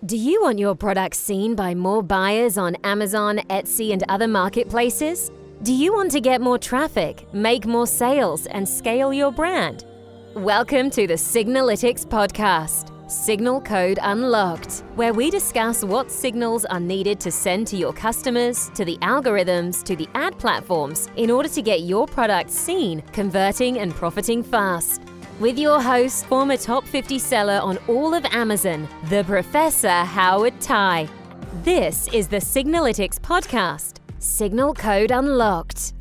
Do you want your products seen by more buyers on Amazon, Etsy, and other marketplaces? Do you want to get more traffic, make more sales, and scale your brand? Welcome to the Signalytics podcast, Signal Code Unlocked, where we discuss what signals are needed to send to your customers, to the algorithms, to the ad platforms, in order to get your products seen, converting, and profiting fast. With your host, former top 50 seller on all of Amazon, the Professor Howard Tai. This is the Signalytics podcast, Signal Code Unlocked.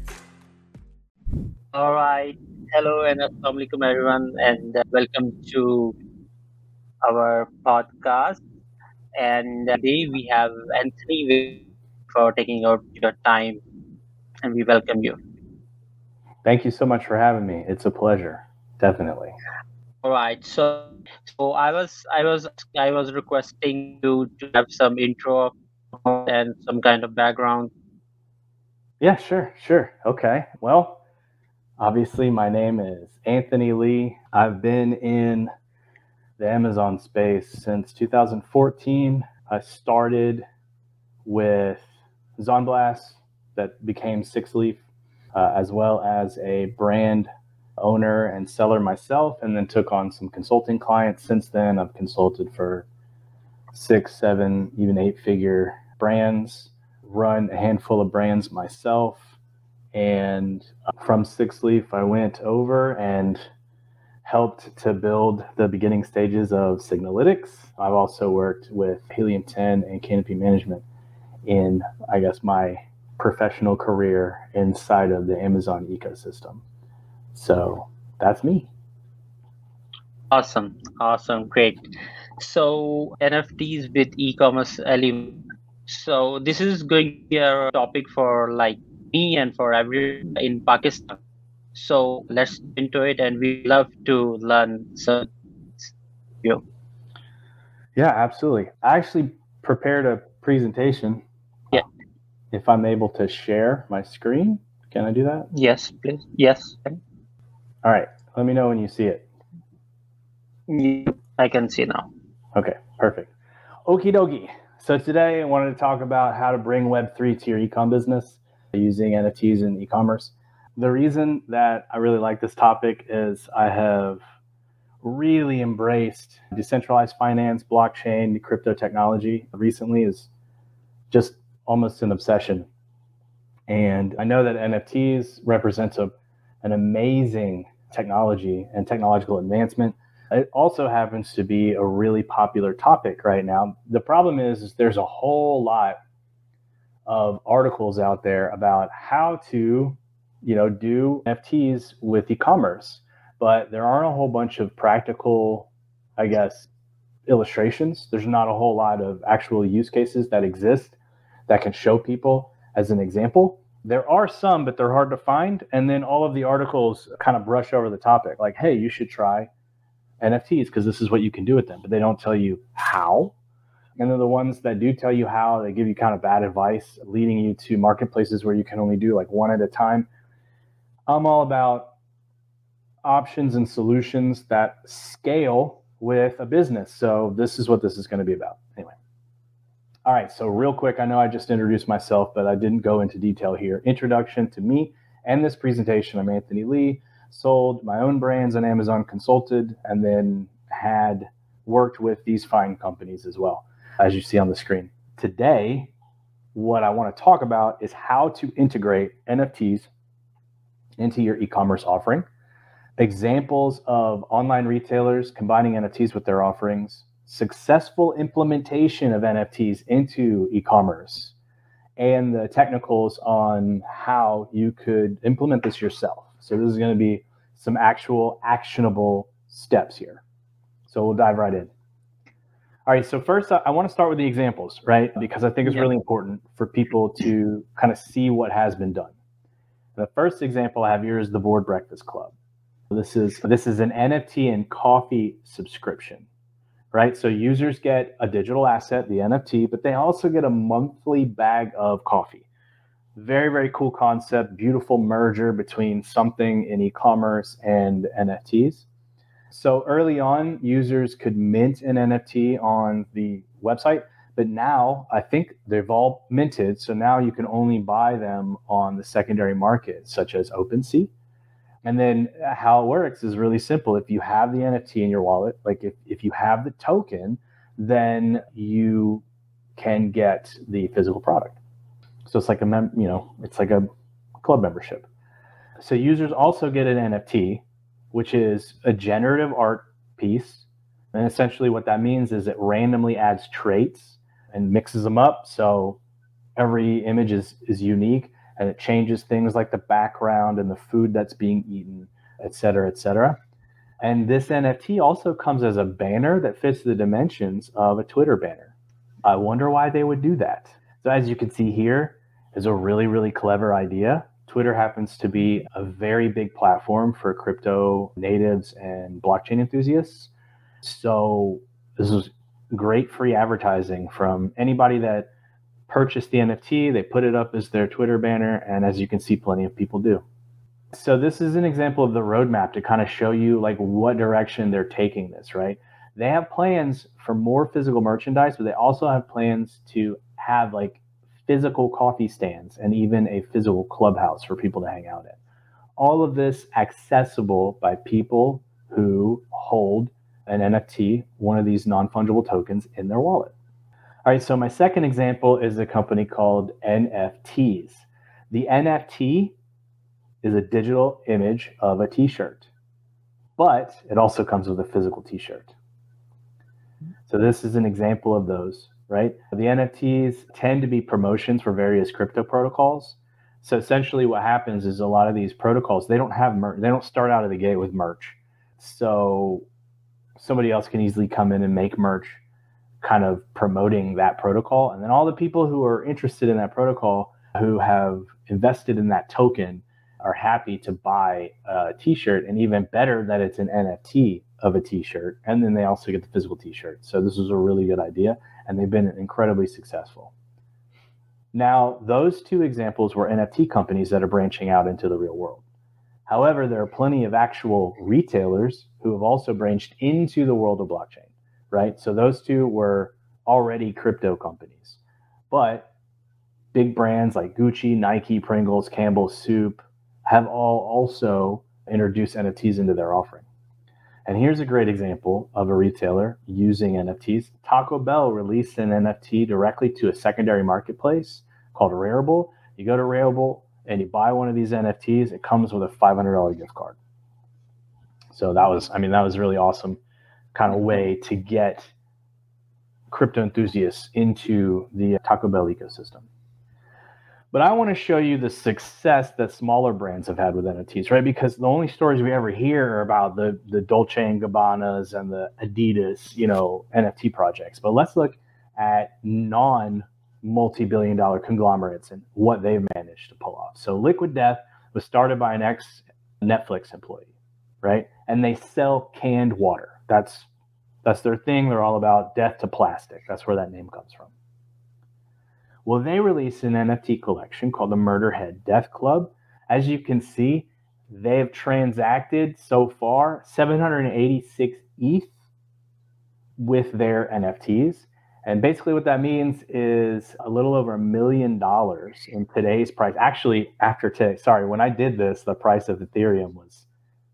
All right. Hello and assalamu alaikum everyone, and welcome to our podcast. And today we have Anthony for taking out your time, and we welcome you. Thank you so much for having me. It's a pleasure. Definitely. All right. So I was requesting you to have some intro and some kind of background. Yeah, sure. Okay. Well, obviously my name is Anthony Lee. I've been in the Amazon space since 2014. I started with Zonblast that became Six Leaf, as well as a brand owner and seller myself, and then took on some consulting clients. Since then, I've consulted for 6, 7, even 8-figure brands, run a handful of brands myself. And from Six Leaf, I went over and helped to build the beginning stages of Signalytics. I've also worked with Helium 10 and Canopy Management in, my professional career inside of the Amazon ecosystem. So that's me. Awesome. Great. So NFTs with e-commerce element. So this is going to be a topic for like me and for everyone in Pakistan. So let's get into it, and we love to learn some. You. Yeah, absolutely. I actually prepared a presentation. Yeah. If I'm able to share my screen, can I do that? Yes, please. Yes. All right. Let me know when you see it. I can see now. Okay, perfect. Okie dokie. So today I wanted to talk about how to bring Web3 to your e-com business using NFTs and e-commerce. The reason that I really like this topic is I have really embraced decentralized finance, blockchain, crypto technology. Recently is just almost an obsession. And I know that NFTs represents an amazing technology and technological advancement. It also happens to be a really popular topic right now. The problem is there's a whole lot of articles out there about how to, do NFTs with e-commerce, but there aren't a whole bunch of practical, illustrations. There's not a whole lot of actual use cases that exist that can show people as an example. There are some, but they're hard to find. And then all of the articles kind of brush over the topic, like, hey, you should try NFTs because this is what you can do with them. But they don't tell you how. And then the ones that do tell you how, they give you kind of bad advice, leading you to marketplaces where you can only do like one at a time. I'm all about options and solutions that scale with a business. So this is what this is going to be about. Anyway. All right, so real quick, I know I just introduced myself, but I didn't go into detail here. Introduction to me and this presentation. I'm Anthony Lee, sold my own brands on Amazon, consulted, and then had worked with these fine companies as well, as you see on the screen. Today, what I want to talk about is how to integrate NFTs into your e-commerce offering, examples of online retailers combining NFTs with their offerings, successful implementation of NFTs into e-commerce, and the technicals on how you could implement this yourself. So this is going to be some actual actionable steps here. So we'll dive right in. All right, so first I want to start with the examples, right? Because I think it's really important for people to kind of see what has been done. The first example I have here is the Board Breakfast Club. This is an NFT and coffee subscription. Right? So users get a digital asset, the NFT, but they also get a monthly bag of coffee. Very, very cool concept, beautiful merger between something in e-commerce and NFTs. So early on, users could mint an NFT on the website, but now I think they've all minted. So now you can only buy them on the secondary market, such as OpenSea. And then how it works is really simple. If you have the NFT in your wallet, like if you have the token, then you can get the physical product. So it's like it's like a club membership. So users also get an NFT, which is a generative art piece. And essentially what that means is it randomly adds traits and mixes them up. So every image is unique, and it changes things like the background and the food that's being eaten, et cetera, et cetera. And this NFT also comes as a banner that fits the dimensions of a Twitter banner. I wonder why they would do that. So as you can see here, is a really, really clever idea. Twitter happens to be a very big platform for crypto natives and blockchain enthusiasts. So this is great free advertising from anybody that purchased the NFT. They put it up as their Twitter banner, and as you can see, plenty of people do. So this is an example of the roadmap to kind of show you like what direction they're taking this, right? They have plans for more physical merchandise, but they also have plans to have like physical coffee stands and even a physical clubhouse for people to hang out in. All of this accessible by people who hold an NFT, one of these non-fungible tokens, in their wallet. All right, so my second example is a company called NFTs. The NFT is a digital image of a t-shirt, but it also comes with a physical t-shirt. So this is an example of those, right? The NFTs tend to be promotions for various crypto protocols. So essentially what happens is a lot of these protocols, they don't have merch. They don't start out of the gate with merch. So somebody else can easily come in and make merch kind of promoting that protocol. And then all the people who are interested in that protocol, who have invested in that token, are happy to buy a t-shirt, and even better that it's an NFT of a t-shirt. And then they also get the physical t-shirt. So this was a really good idea, and they've been incredibly successful. Now, those two examples were NFT companies that are branching out into the real world. However, there are plenty of actual retailers who have also branched into the world of blockchain, right? So those two were already crypto companies. But big brands like Gucci, Nike, Pringles, Campbell's Soup have all also introduced NFTs into their offering. And here's a great example of a retailer using NFTs. Taco Bell released an NFT directly to a secondary marketplace called Rarible. You go to Rarible and you buy one of these NFTs, it comes with a $500 gift card. So that was really awesome kind of way to get crypto enthusiasts into the Taco Bell ecosystem. But I want to show you the success that smaller brands have had with NFTs, right? Because the only stories we ever hear are about the Dolce & Gabbanas and the Adidas, NFT projects. But let's look at non-multi-billion-dollar conglomerates and what they've managed to pull off. So Liquid Death was started by an ex-Netflix employee, right? And they sell canned water. That's their thing. They're all about death to plastic. That's where that name comes from. Well, they released an NFT collection called the Murderhead Death Club. As you can see, they have transacted so far 786 ETH with their NFTs. And basically what that means is a little over $1 million in today's price. Actually, after today, when I did this, the price of Ethereum was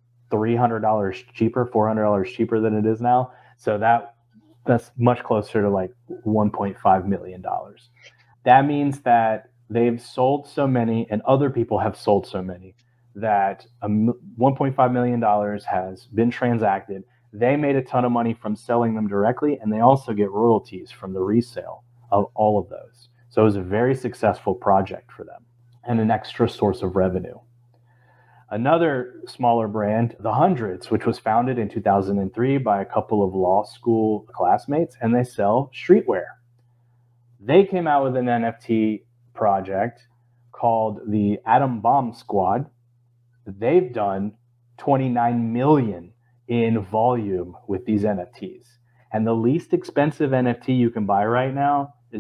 $300 cheaper, $400 cheaper than it is now. So that's much closer to like $1.5 million. That means that they've sold so many, and other people have sold so many, that $1.5 million has been transacted. They made a ton of money from selling them directly, and they also get royalties from the resale of all of those. So it was a very successful project for them and an extra source of revenue. Another smaller brand, The Hundreds, which was founded in 2003 by a couple of law school classmates, and they sell streetwear. They came out with an NFT project called the Atom Bomb Squad. They've done 29 million in volume with these NFTs. And the least expensive NFT you can buy right now is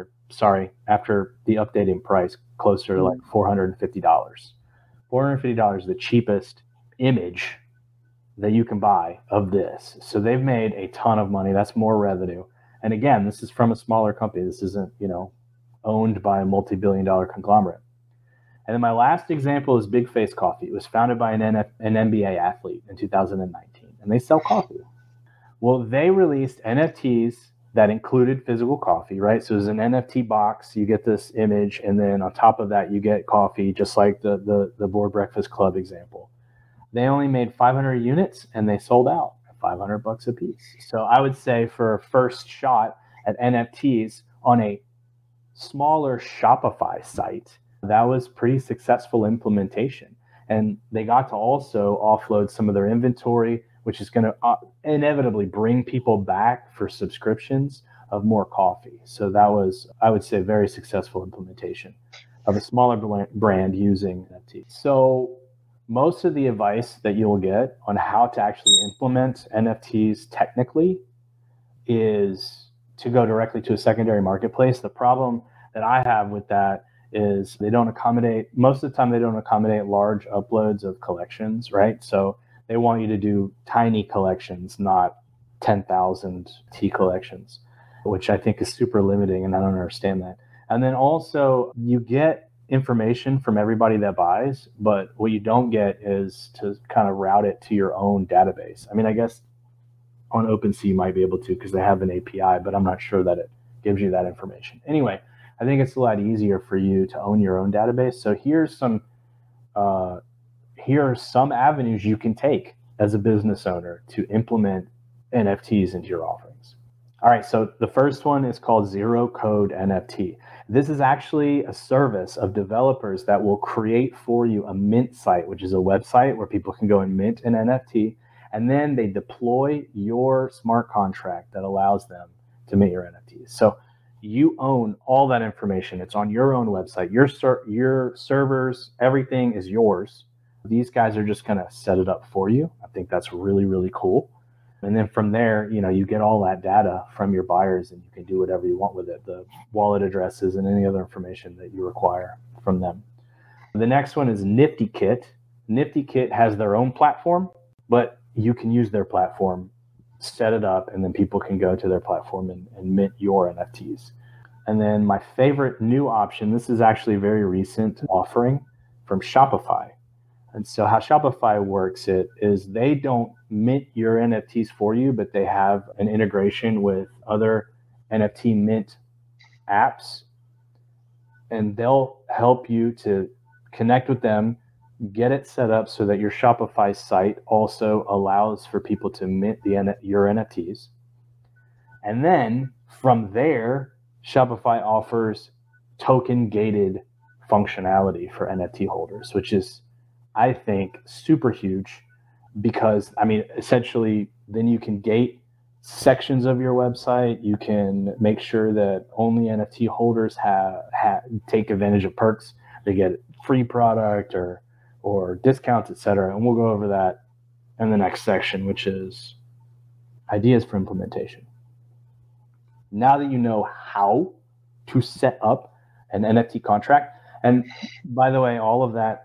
after the updating price, closer to like $450. $450 is the cheapest image that you can buy of this. So they've made a ton of money. That's more revenue. And again, this is from a smaller company. This isn't, owned by a multi-billion-dollar conglomerate. And then my last example is Big Face Coffee. It was founded by an NBA athlete in 2019, and they sell coffee. Well, they released NFTs that included physical coffee, right? So it's an NFT box. You get this image, and then on top of that, you get coffee, just like the Board Breakfast Club example. They only made 500 units, and they sold out at $500 a piece. So I would say for a first shot at NFTs on a smaller Shopify site, that was pretty successful implementation. And they got to also offload some of their inventory, which is going to inevitably bring people back for subscriptions of more coffee. So that was, I would say, a very successful implementation of a smaller brand using NFTs. So most of the advice that you'll get on how to actually implement NFTs technically is to go directly to a secondary marketplace. The problem that I have with that is most of the time they don't accommodate large uploads of collections, right? So they want you to do tiny collections, not 10,000 T collections, which I think is super limiting, and I don't understand that. And then also you get information from everybody that buys, but what you don't get is to kind of route it to your own database. I mean, I guess on OpenSea you might be able to because they have an API, but I'm not sure that it gives you that information. Anyway, I think it's a lot easier for you to own your own database. So here are some avenues you can take as a business owner to implement NFTs into your offerings. All right, so the first one is called Zero Code NFT. This is actually a service of developers that will create for you a mint site, which is a website where people can go and mint an NFT, and then they deploy your smart contract that allows them to mint your NFTs. So you own all that information. It's on your own website. Your servers, everything is yours. These guys are just going to set it up for you. I think that's really, really cool. And then from there, you get all that data from your buyers and you can do whatever you want with it, the wallet addresses and any other information that you require from them. The next one is NiftyKit. NiftyKit has their own platform, but you can use their platform, set it up, and then people can go to their platform and mint your NFTs. And then my favorite new option, this is actually a very recent offering from Shopify. And so how Shopify works is they don't mint your NFTs for you, but they have an integration with other NFT mint apps, and they'll help you to connect with them, get it set up so that your Shopify site also allows for people to mint your NFTs. And then from there, Shopify offers token gated functionality for NFT holders, which is, I think, super huge because, essentially then you can gate sections of your website. You can make sure that only NFT holders take advantage of perks. They get free product or discounts, etc. And we'll go over that in the next section, which is ideas for implementation. Now that you know how to set up an NFT contract, and by the way, all of that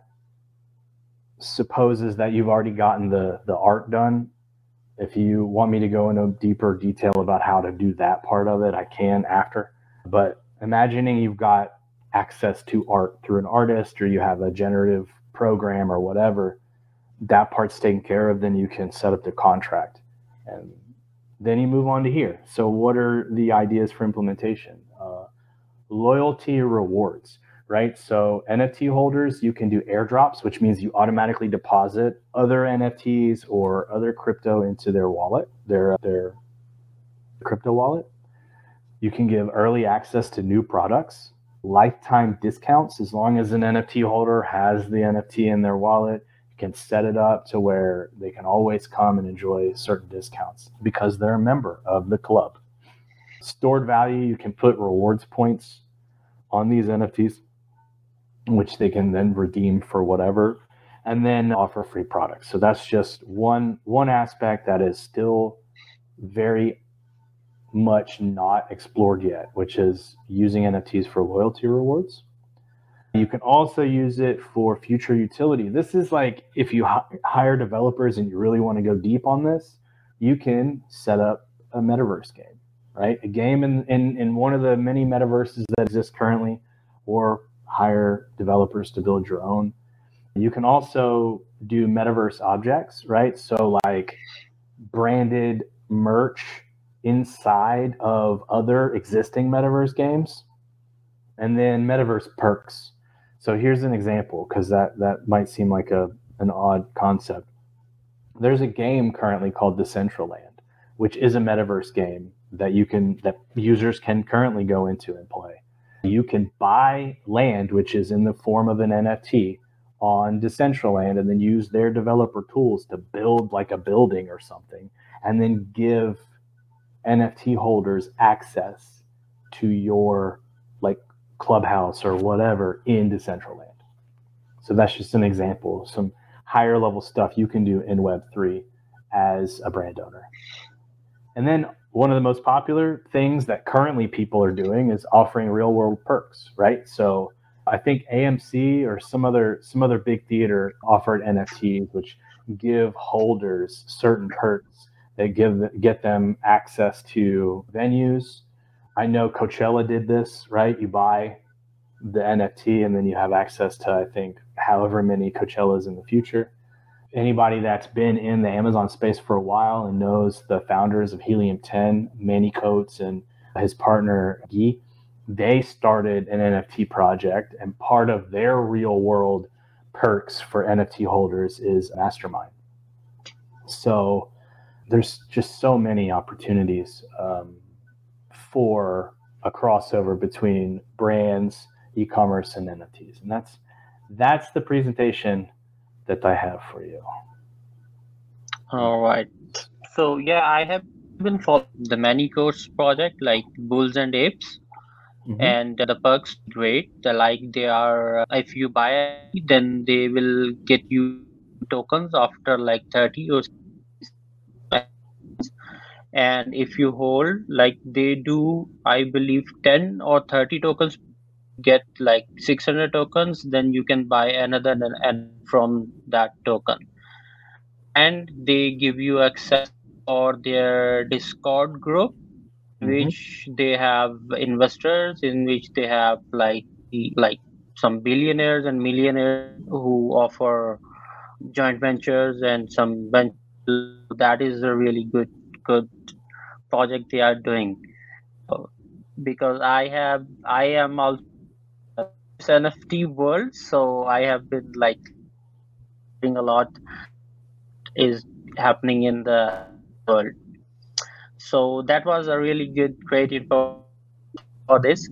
supposes that you've already gotten the art done. If you want me to go into deeper detail about how to do that part of it, I can after. But imagining you've got access to art through an artist, or you have a generative program or whatever, that part's taken care of, then you can set up the contract. And then you move on to here. So what are the ideas for implementation? Loyalty rewards. Right? So NFT holders, you can do airdrops, which means you automatically deposit other NFTs or other crypto into their wallet, their crypto wallet. You can give early access to new products, lifetime discounts. As long as an NFT holder has the NFT in their wallet, you can set it up to where they can always come and enjoy certain discounts because they're a member of the club. Stored value, you can put rewards points on these NFTs, which they can then redeem for whatever, and then offer free products. So that's just one aspect that is still very much not explored yet, which is using NFTs for loyalty rewards. You can also use it for future utility. This is like if you hire developers and you really want to go deep on this, you can set up a metaverse game, right? A game in one of the many metaverses that exist currently, or hire developers to build your own. You can also do metaverse objects, right? So like branded merch inside of other existing metaverse games, and then metaverse perks. So here's an example, because that might seem like an odd concept. There's a game currently called Decentraland, which is a metaverse game that users can currently go into and play. You can buy land, which is in the form of an NFT, on Decentraland, and then use their developer tools to build like a building or something, and then give NFT holders access to your like clubhouse or whatever in Decentraland. So that's just an example of some higher level stuff you can do in Web3 as a brand owner. And then one of the most popular things that currently people are doing is offering real world perks, right? So I think AMC or some other big theater offered NFTs, which give holders certain perks that get them access to venues. I know Coachella did this, right? You buy the NFT and then you have access to, I think, however many Coachellas in the future. Anybody that's been in the Amazon space for a while and knows the founders of Helium 10, Manny Coates and his partner, Guy, they started an NFT project, and part of their real world perks for NFT holders is Mastermind. So there's just so many opportunities for a crossover between brands, e-commerce, and NFTs. And that's the presentation that I have for you. All right. So yeah, I have been following the Manny Coates project, like Bulls and Apes. Mm-hmm. And the perks great. They are, if you buy it, then they will get you tokens after like 30 or 60. And if you hold, like they do, I believe 10 or 30 tokens, get like 600 tokens, then you can buy another and from that token. And they give you access for their Discord group, which they have investors, in which they have like some billionaires and millionaires who offer joint ventures and some ventures. That is a really good project they are doing, because I am also NFT world, so I have been like doing a lot is happening in the world. So that was a really great info for this.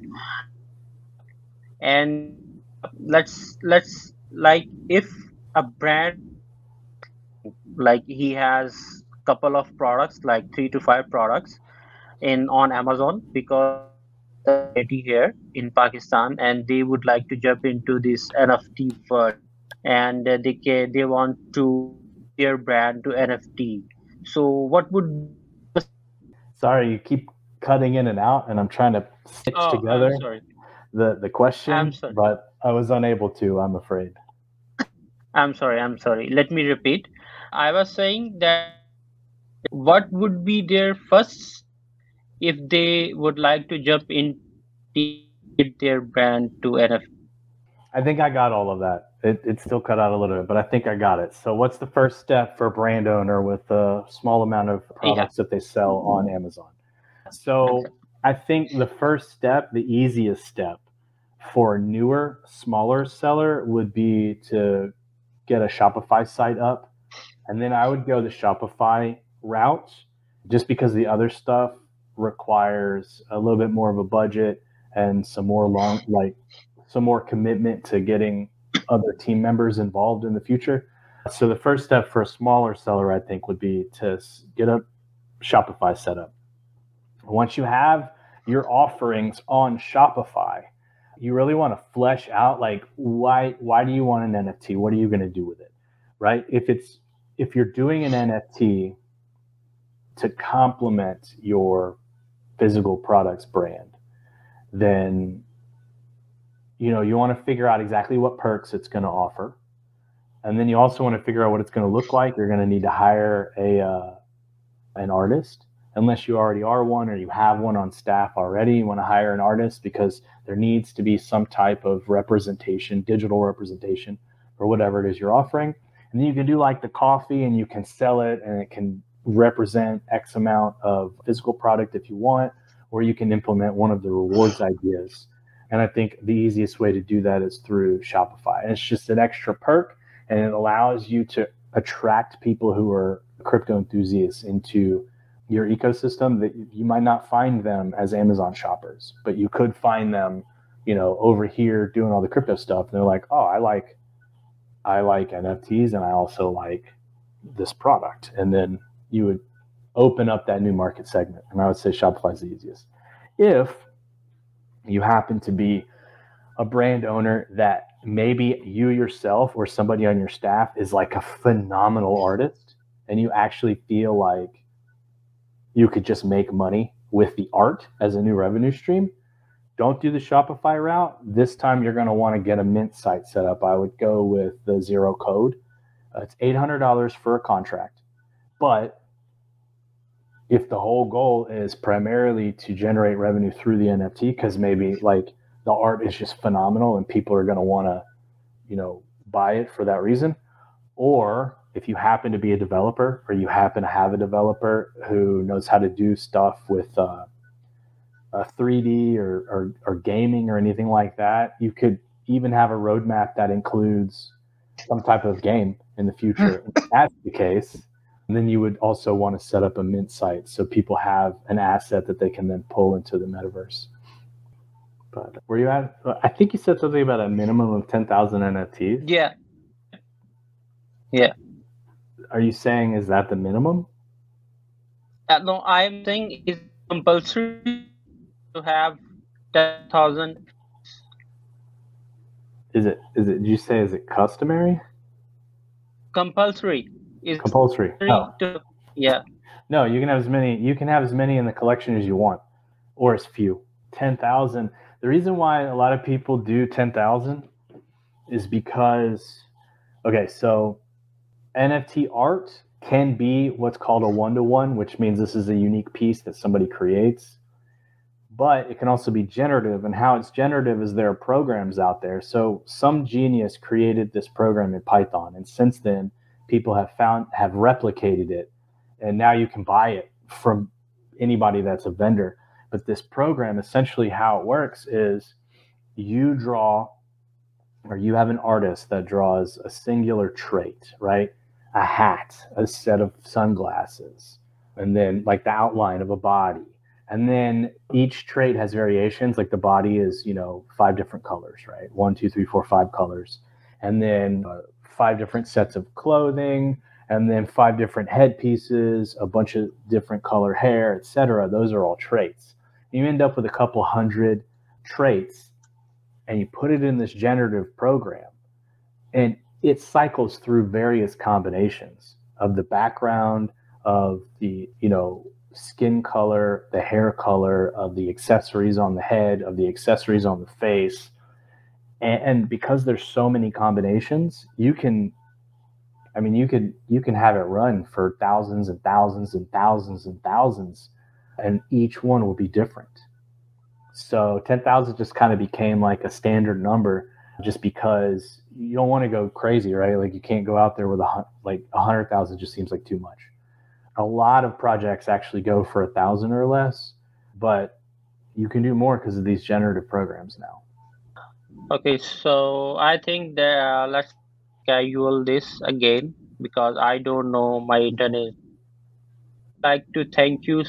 And let's like, if a brand, like he has a couple of products, like 3 to 5 products on Amazon, because here in Pakistan, and they would like to jump into this NFT world, and they want to their brand to NFT. So what would Sorry, you keep cutting in and out, and I'm trying to stitch together the question, but I was unable to, I'm afraid. I'm sorry. Let me repeat. I was saying that what would be their first if they would like to jump in their brand to NFT? I think I got all of that. It still cut out a little bit, but I think I got it. So what's the first step for a brand owner with a small amount of products that they sell on Amazon? So I think the first step, the easiest step for a newer, smaller seller would be to get a Shopify site up. And then I would go the Shopify route, just because the other stuff requires a little bit more of a budget and some more commitment to getting other team members involved in the future. So the first step for a smaller seller, I think, would be to get a Shopify set up. Once you have your offerings on Shopify, you really want to flesh out, like, why do you want an NFT? What are you going to do with it, right? If you're doing an NFT to complement your physical products brand, then you want to figure out exactly what perks it's going to offer. And then you also want to figure out what it's going to look like. You're going to need to hire an artist, unless you already are one or you have one on staff already. You want to hire an artist because there needs to be some type of representation, digital representation, for whatever it is you're offering. And then you can do like the coffee and you can sell it and it can represent X amount of physical product if you want, or you can implement one of the rewards ideas. And I think the easiest way to do that is through Shopify. And it's just an extra perk, and it allows you to attract people who are crypto enthusiasts into your ecosystem that you might not find them as Amazon shoppers, but you could find them, over here doing all the crypto stuff. And they're like, oh, I like NFTs and I also like this product. And then you would open up that new market segment. And I would say Shopify is the easiest. If you happen to be a brand owner that maybe you yourself or somebody on your staff is like a phenomenal artist and you actually feel like you could just make money with the art as a new revenue stream, don't do the Shopify route. This time you're going to want to get a Mint site set up. I would go with the Zero Code. It's $800 for a contract. But if the whole goal is primarily to generate revenue through the NFT, because maybe like the art is just phenomenal and people are going to want to, buy it for that reason. Or if you happen to be a developer or you happen to have a developer who knows how to do stuff with a 3D or gaming or anything like that, you could even have a roadmap that includes some type of game in the future. If that's the case, then you would also want to set up a Mint site so people have an asset that they can then pull into the metaverse. But were you at? I think you said something about a minimum of 10,000 NFTs. Yeah. Are you saying is that the minimum? No, I'm saying it's compulsory to have 10,000. Is it? Did you say is it customary? Compulsory. Is compulsory. No, you can have as many. You can have as many in the collection as you want, or as few. 10,000. The reason why a lot of people do 10,000 is because, so NFT art can be what's called a one-to-one, which means this is a unique piece that somebody creates. But it can also be generative, and how it's generative is there are programs out there. So some genius created this program in Python, and since then people have replicated it, and now you can buy it from anybody that's a vendor. But this program, essentially how it works is you draw, or you have an artist that draws a singular trait, right? A hat, a set of sunglasses, and then like the outline of a body. And then each trait has variations, like the body is, 5 different colors, right? 1, 2, 3, 4, 5 colors. And then 5 different sets of clothing, and then 5 different headpieces, a bunch of different color hair, etc. Those are all traits. You end up with a couple hundred traits, and you put it in this generative program, and it cycles through various combinations of the background, of the, skin color, the hair color, of the accessories on the head, of the accessories on the face. And because there's so many combinations, you can have it run for thousands and thousands and thousands and thousands, and each one will be different. So 10,000 just kind of became like a standard number, just because you don't want to go crazy, right? Like you can't go out there with 100,000 just seems like too much. A lot of projects actually go for 1,000 or less, but you can do more because of these generative programs now. Okay, so I think that let's schedule this again because I don't know my internet. I'd like to thank you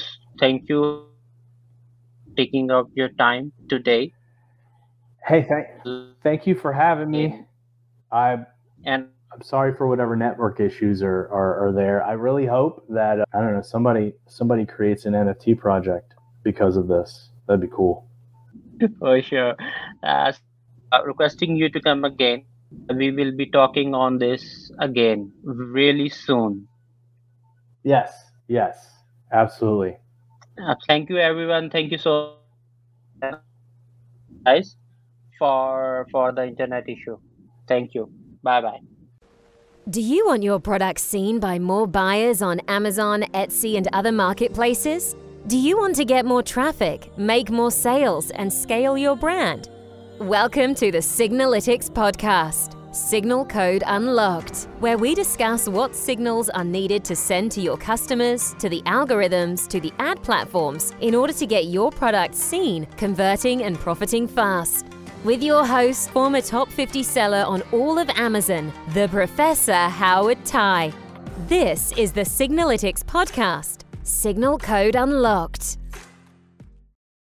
taking up your time today. Hey, thank you for having me. I'm sorry for whatever network issues are there. I really hope that somebody creates an NFT project because of this. That'd be cool. For sure. Requesting you to come again. We will be talking on this again really soon. Yes, absolutely. Thank you, everyone. Thank you so much, guys. for the internet issue. Thank you. Bye bye. Do you want your products seen by more buyers on Amazon, Etsy, and other marketplaces? Do you want to get more traffic, make more sales, and scale your brand? Welcome to the Signalytics podcast, Signal Code Unlocked, where we discuss what signals are needed to send to your customers, to the algorithms, to the ad platforms in order to get your product seen, converting, and profiting fast. With your host, former top 50 seller on all of Amazon, the Professor Howard Tai. This is the Signalytics podcast, Signal Code Unlocked.